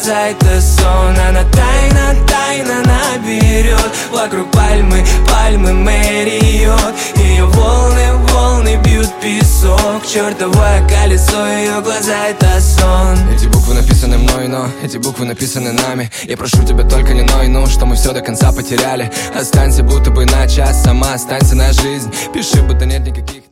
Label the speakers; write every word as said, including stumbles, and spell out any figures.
Speaker 1: глаза это сон. Она тайна, тайна наберет. Вокруг пальмы, пальмы Мэриот. Ее волны, волны бьют песок. Чертовое колесо, ее глаза это сон.
Speaker 2: Эти буквы написаны мной, но эти буквы написаны нами. Я прошу тебя, только не ной, ну, что мы все до конца потеряли. Останься будто бы на час, сама останься на жизнь. Пиши, будто нет никаких